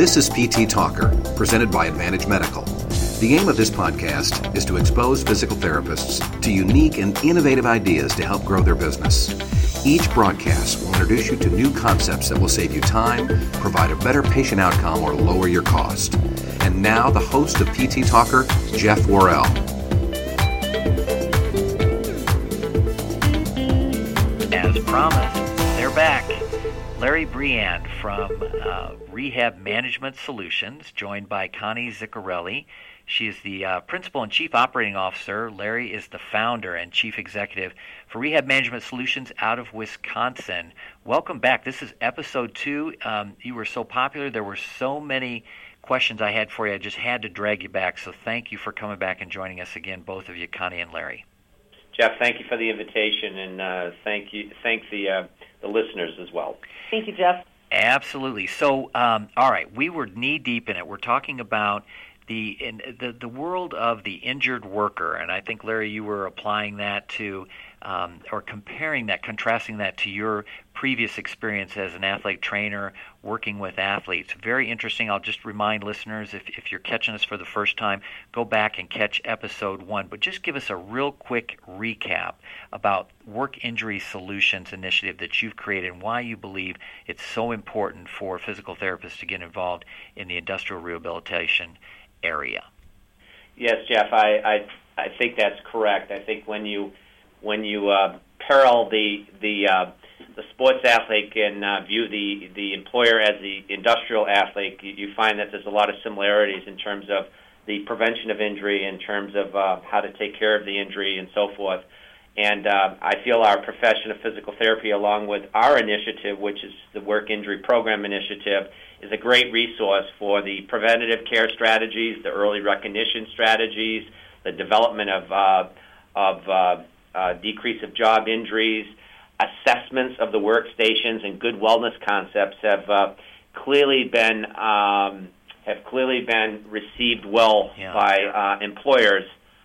This is PT Talker, presented by Advantage Medical. The aim of this podcast is to expose physical therapists to unique and innovative ideas to help grow their business. Each broadcast will introduce you to new concepts that will save you time, provide a better patient outcome, or lower your cost. And now, the host of PT Talker, Jeff Worrell. As promised, they're back. Larry Briand from Rehab Management Solutions, joined by Connie Ziccarelli. She is the Principal and Chief Operating Officer. Larry is the founder and Chief Executive for Rehab Management Solutions out of Wisconsin. Welcome back. This is episode 2. You were so popular. There were so many questions I had for you. I just had to drag you back. So thank you for coming back and joining us again, both of you, Connie and Larry. Jeff, thank you for the invitation, and thank the listeners as well. Thank you, Jeff. Absolutely. So, all right, we were knee-deep in it. We're talking about the world of the injured worker, and I think, Larry, you were applying that to, or comparing that, contrasting that to your previous experience as an athletic trainer working with athletes. Very interesting. I'll just remind listeners, if you're catching us for the first time, go back and catch episode 1. But just give us a real quick recap about Work Injury Solutions initiative that you've created and why you believe it's so important for physical therapists to get involved in the industrial rehabilitation area. Yes, Jeff, I think that's correct. I think when you parallel the sports athlete and view the employer as the industrial athlete, you find that there's a lot of similarities in terms of the prevention of injury, in terms of how to take care of the injury and so forth. And I feel our profession of physical therapy, along with our initiative, which is the Work Injury Program Initiative, is a great resource for the preventative care strategies, the early recognition strategies, the development of decrease of job injuries, assessments of the workstations, and good wellness concepts have clearly been received well by employers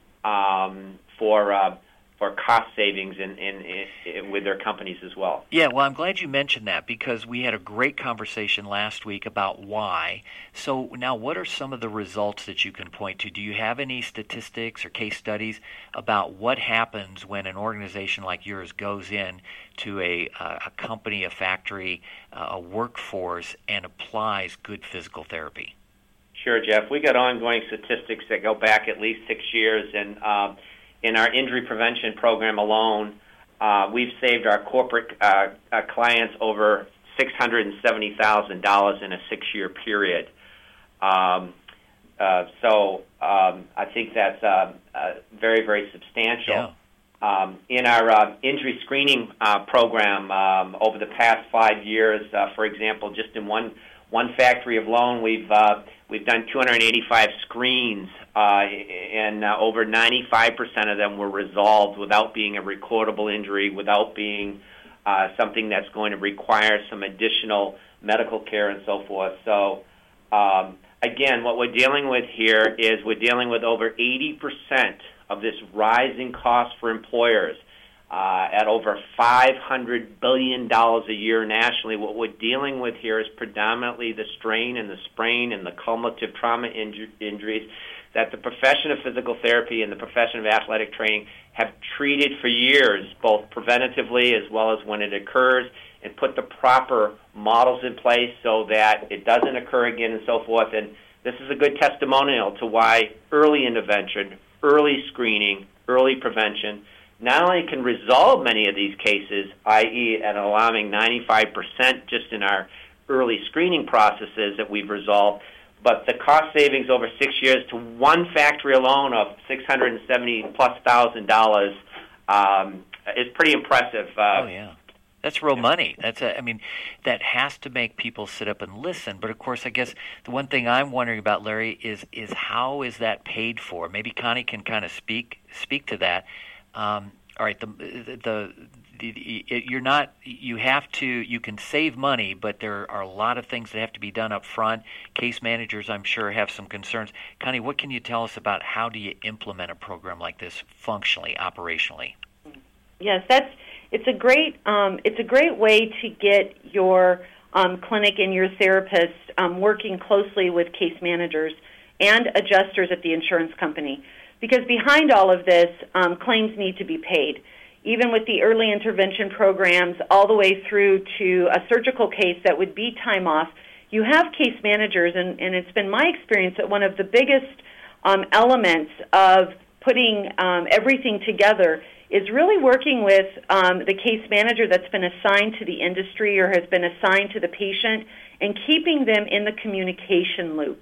for cost savings in with their companies as well. Yeah, well, I'm glad you mentioned that because we had a great conversation last week about why. So now what are some of the results that you can point to? Do you have any statistics or case studies about what happens when an organization like yours goes in to a company, a factory, a workforce, and applies good physical therapy? Sure, Jeff. We got ongoing statistics that go back at least 6 years, and in our injury prevention program alone, we've saved our corporate clients over $670,000 in a 6-year period. So I think that's very, very substantial. Yeah. In our injury screening program over the past 5 years, for example, just in one factory alone, we've done 285 screens, and over 95% of them were resolved without being a recordable injury, without being something that's going to require some additional medical care and so forth. So, again, what we're dealing with here is we're dealing with over 80% of this rising cost for employers. At over $500 billion a year nationally, what we're dealing with here is predominantly the strain and the sprain and the cumulative trauma injuries that the profession of physical therapy and the profession of athletic training have treated for years, both preventatively as well as when it occurs, and put the proper models in place so that it doesn't occur again and so forth. And this is a good testimonial to why early intervention, early screening, early prevention not only can resolve many of these cases, i.e. at allowing 95% just in our early screening processes that we've resolved, but the cost savings over 6 years to one factory alone of $670,000+ is pretty impressive. Oh, yeah. That's real money. That has to make people sit up and listen. But, of course, I guess the one thing I'm wondering about, Larry, is how is that paid for? Maybe Connie can kind of speak to that. All right, you can save money, but there are a lot of things that have to be done up front. Case managers, I'm sure, have some concerns. Connie, what can you tell us about how do you implement a program like this functionally, operationally? Yes, it's a great way to get your clinic and your therapist working closely with case managers and adjusters at the insurance company. Because behind all of this, claims need to be paid. Even with the early intervention programs all the way through to a surgical case that would be time off, you have case managers, and it's been my experience that one of the biggest elements of putting everything together is really working with the case manager that's been assigned to the industry or has been assigned to the patient and keeping them in the communication loop.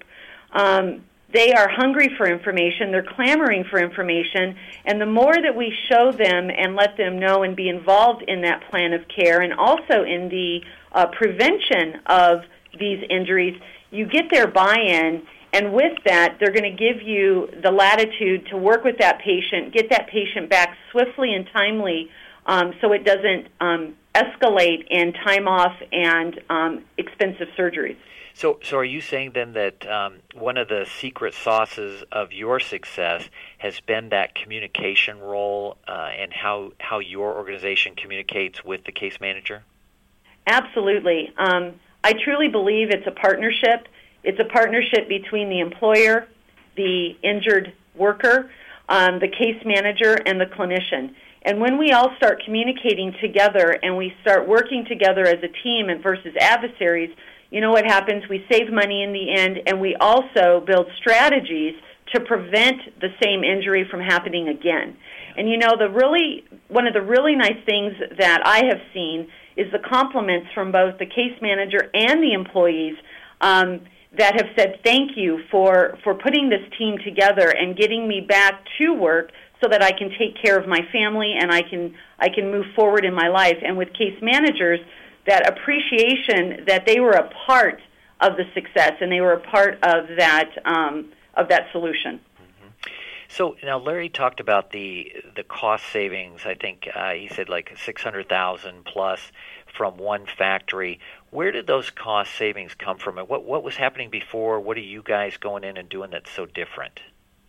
They are hungry for information, they're clamoring for information, and the more that we show them and let them know and be involved in that plan of care and also in the prevention of these injuries, you get their buy-in, and with that, they're going to give you the latitude to work with that patient, get that patient back swiftly and timely so it doesn't escalate in time off and expensive surgeries. So are you saying then that one of the secret sauces of your success has been that communication role and how your organization communicates with the case manager? Absolutely. I truly believe it's a partnership. It's a partnership between the employer, the injured worker, the case manager, and the clinician. And when we all start communicating together and we start working together as a team and versus adversaries, you know what happens? We save money in the end, and we also build strategies to prevent the same injury from happening again. And you know, one of the really nice things that I have seen is the compliments from both the case manager and the employees that have said thank you for putting this team together and getting me back to work so that I can take care of my family and I can move forward in my life. And with case managers, that appreciation that they were a part of the success and they were a part of that solution. Mm-hmm. So now Larry talked about the cost savings. I think he said like $600,000 plus from one factory. Where did those cost savings come from, and what was happening before? What are you guys going in and doing that's so different?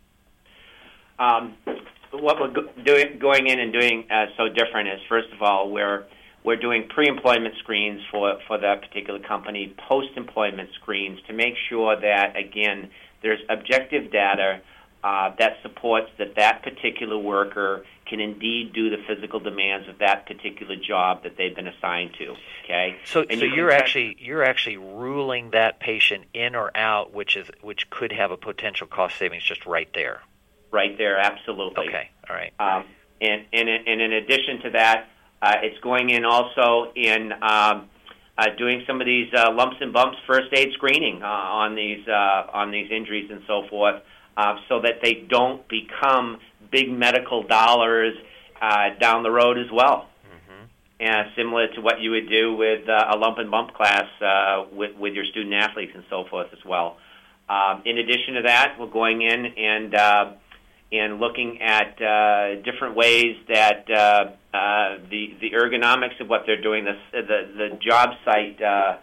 What we're going in and doing so different is, first of all, we're doing pre-employment screens for that particular company, post-employment screens to make sure that, again, there's objective data that supports that particular worker can indeed do the physical demands of that particular job that they've been assigned to. Okay. So you're actually ruling that patient in or out, which could have a potential cost savings just right there. Right there, absolutely. Okay. All right. And in addition to that, it's going in also in doing some of these lumps and bumps first aid screening on these injuries and so forth, so that they don't become big medical dollars down the road as well. Mm-hmm. And similar to what you would do with a lump and bump class with your student athletes and so forth as well. In addition to that, we're going in and looking at different ways that the ergonomics of what they're doing, the job site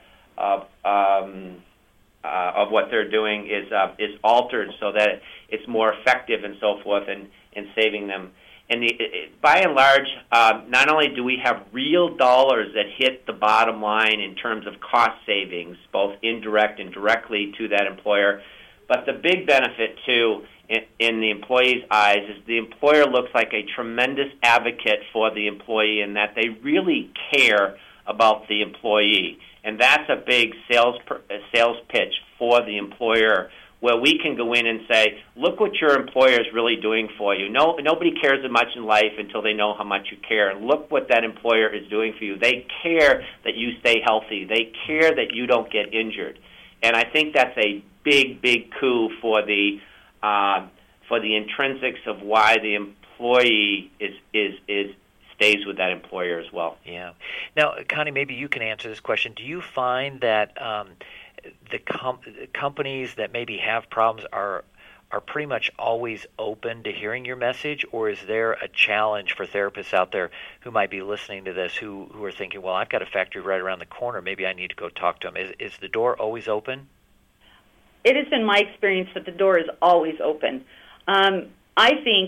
of what they're doing is altered so that it's more effective and so forth, and saving them. And by and large, not only do we have real dollars that hit the bottom line in terms of cost savings, both indirect and directly to that employer, but the big benefit too in the employee's eyes is the employer looks like a tremendous advocate for the employee in that they really care about the employee. And that's a big sales pitch for the employer, where we can go in and say, look what your employer is really doing for you. Nobody cares as much in life until they know how much you care. And look what that employer is doing for you. They care that you stay healthy. They care that you don't get injured. And I think that's a big, big coup for the intrinsics of why the employee stays with that employer as well. Yeah. Now, Connie, maybe you can answer this question. Do you find that the companies that maybe have problems are pretty much always open to hearing your message, or is there a challenge for therapists out there who might be listening to this who are thinking, well, I've got a factory right around the corner, maybe I need to go talk to them? Is the door always open? It has been my experience that the door is always open. I think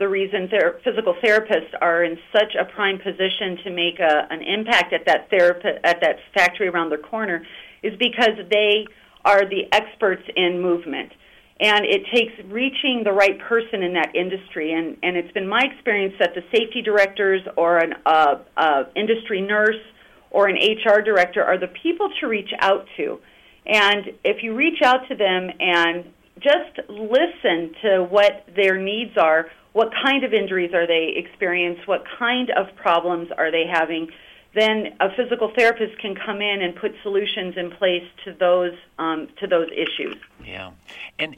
the reason physical therapists are in such a prime position to make an impact at that factory around the corner is because they are the experts in movement. And it takes reaching the right person in that industry. And it's been my experience that the safety directors or an industry nurse or an HR director are the people to reach out to. And if you reach out to them and just listen to what their needs are, what kind of injuries are they experiencing, what kind of problems are they having, then a physical therapist can come in and put solutions in place to those issues. Yeah, and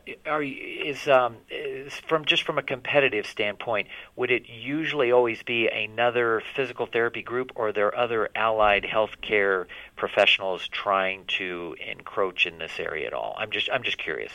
from a competitive standpoint, would it usually always be another physical therapy group, or are there other allied healthcare professionals trying to encroach in this area at all? I'm just curious.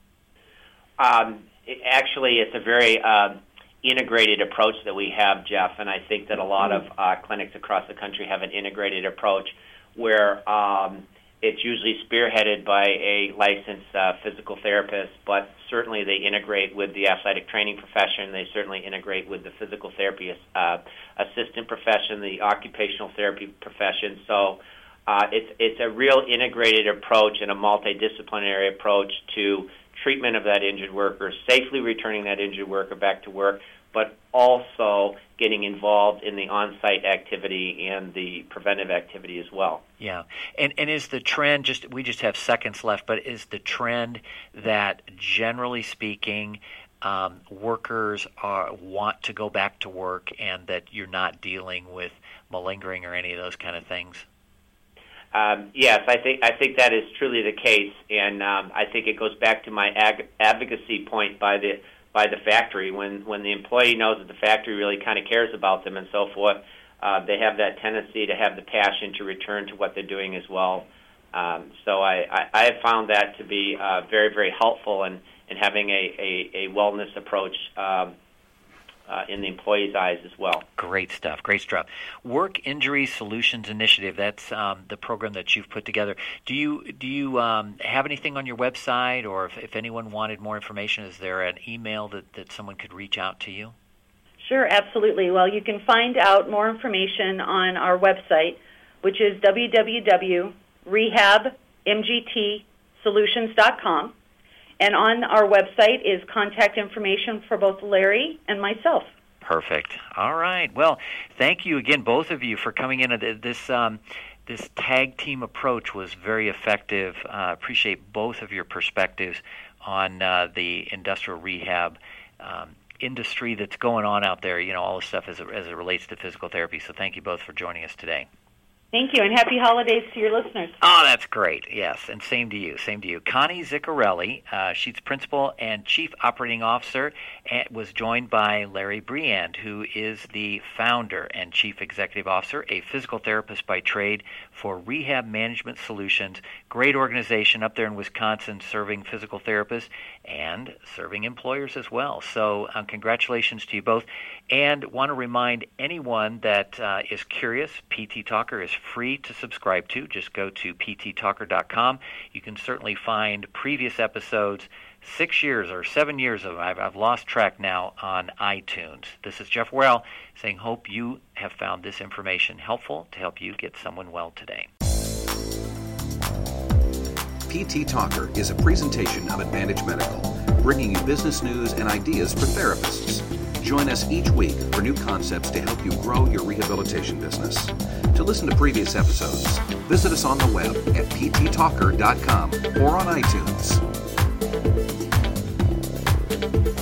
Actually, it's a very integrated approach that we have, Jeff, and I think that a lot of clinics across the country have an integrated approach where it's usually spearheaded by a licensed physical therapist, but certainly they integrate with the athletic training profession. They certainly integrate with the physical therapy assistant profession, the occupational therapy profession. So it's a real integrated approach and a multidisciplinary approach to treatment of that injured worker, safely returning that injured worker back to work, but also getting involved in the on-site activity and the preventive activity as well. Yeah, and is the trend, we just have seconds left, but is the trend that generally speaking workers want to go back to work and that you're not dealing with malingering or any of those kind of things? Yes, I think that is truly the case, and I think it goes back to my advocacy point by the factory. When the employee knows that the factory really kind of cares about them and so forth, they have that tendency to have the passion to return to what they're doing as well. So I have found that to be very, very helpful in having a wellness approach in the employee's eyes as well. Great stuff. Work Injury Solutions Initiative, that's the program that you've put together. Do you have anything on your website, or if anyone wanted more information, is there an email that someone could reach out to you? Sure, absolutely. Well, you can find out more information on our website, which is www.rehabmgtsolutions.com. And on our website is contact information for both Larry and myself. Perfect. All right. Well, thank you again, both of you, for coming in. This tag team approach was very effective. Appreciate both of your perspectives on the industrial rehab industry that's going on out there, all the stuff as it relates to physical therapy. So thank you both for joining us today. Thank you, and happy holidays to your listeners. Oh, that's great. Yes, and same to you. Connie Ziccarelli, she's Principal and Chief Operating Officer, and was joined by Larry Briand, who is the Founder and Chief Executive Officer, a physical therapist by trade for Rehab Management Solutions. Great organization up there in Wisconsin, serving physical therapists and serving employers as well. So congratulations to you both. And want to remind anyone that is curious, PT Talker is free to subscribe to. Just go to pttalker.com. You can certainly find previous episodes, 6 years or 7 years of I've lost track now, on iTunes. This is Jeff Worrell saying hope you have found this information helpful to help you get someone well today. PT Talker is a presentation of Advantage Medical, bringing you business news and ideas for therapists. Join us each week for new concepts to help you grow your rehabilitation business. To listen to previous episodes, visit us on the web at pttalker.com or on iTunes.